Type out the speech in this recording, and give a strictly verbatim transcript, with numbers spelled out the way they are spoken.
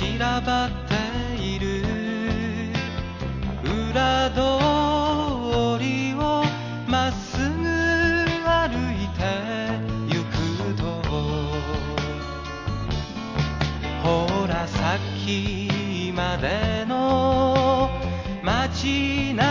散らばっている裏通りをまっすぐ歩いてゆくと、ほらさっきまでの街並